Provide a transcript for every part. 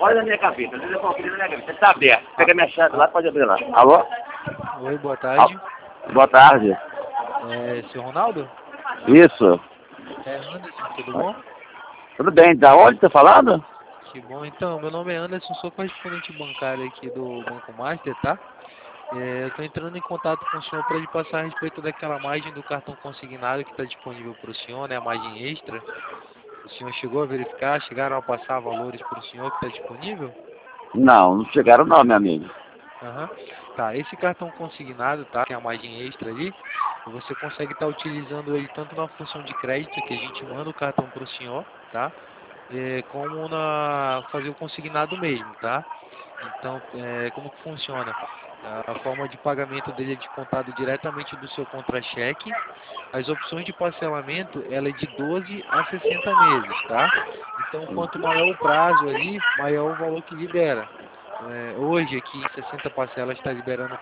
Olha na minha gaveta, o telefone aqui na minha gaveta. Tá aberto. Pega minha chave lá, pode abrir lá. Alô? Oi, boa tarde. Boa tarde. Seu Ronaldo? Isso. Anderson, tudo bom? Tudo bem, da onde você tá falando? Que bom. Então, meu nome é Anderson, sou correspondente bancário aqui do Banco Master, tá? Eu estou entrando em contato com o senhor para lhe passar a respeito daquela margem do cartão consignado que está disponível para o senhor, né? A margem extra. O senhor chegou a verificar, chegaram a passar valores para o senhor que está disponível? Não chegaram não, meu amigo. Aham. Tá, esse cartão consignado, tá? Tem a margem extra ali. Você consegue estar utilizando ele tanto na função de crédito, que a gente manda o cartão para o senhor, tá? Como na fazer o consignado mesmo, tá? Então, como que funciona? A forma de pagamento dele é descontado diretamente do seu contra-cheque. As opções de parcelamento, ela é de 12 a 60 meses, tá? Então, quanto maior o prazo ali, maior o valor que libera. Hoje, aqui em 60 parcelas, está liberando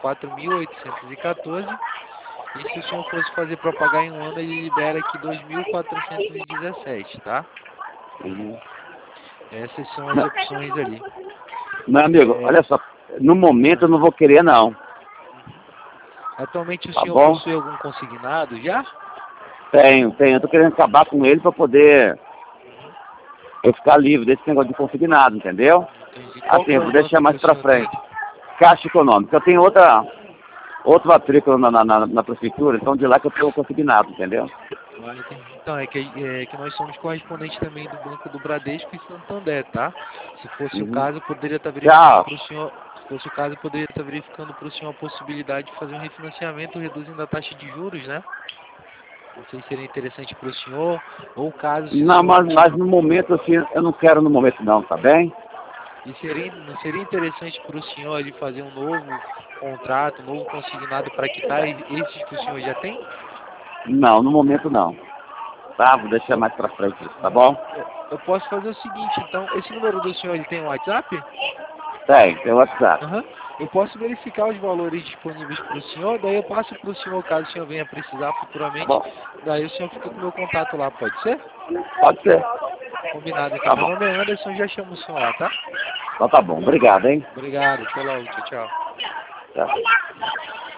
4.814. E se o senhor fosse fazer para pagar em um ano, ele libera aqui 2.417, tá? Uhum. Essas são as opções ali. Meu amigo, olha só, no momento eu não vou querer não. Atualmente o Tá senhor bom? possui algum consignado já? Tenho. Eu tô querendo acabar com ele pra poder eu ficar livre desse negócio de consignado, entendeu? Entendi. Qual que Assim, é eu o vou banco deixar que mais o pra senhor tem? frente. Caixa Econômica. Eu tenho outra matrícula na prefeitura, então de lá que eu tenho consignado, entendeu? Ah, entendi. Então, que nós somos correspondentes também do Banco do Bradesco e Santander, tá? Se fosse o Uhum. caso, poderia estar verificando Tchau. para o senhor. Se fosse o caso, poderia estar verificando para o senhor a possibilidade de fazer um refinanciamento reduzindo a taxa de juros, né? Não sei se seria interessante para o senhor, ou caso se o Não, senhor mas no momento, assim, eu não quero no momento não, tá bem? não seria interessante para o senhor ali fazer um novo contrato, um novo consignado para quitar esses que o senhor já tem? Não, no momento não. Tá? Vou deixar mais pra frente, tá Aham. bom? Eu posso fazer o seguinte, então, esse número do senhor ele tem um WhatsApp? Tem WhatsApp. Aham. Eu posso verificar os valores disponíveis para o senhor, daí eu passo para o senhor caso o senhor venha precisar Tá futuramente, bom? daí o senhor fica com o meu contato lá, pode ser? Pode ser. Combinado, então. Tá Meu bom. nome é Anderson, já chamo o senhor lá, tá? Então tá bom. Obrigado, hein? Obrigado, até logo, tchau, tchau. Tchau.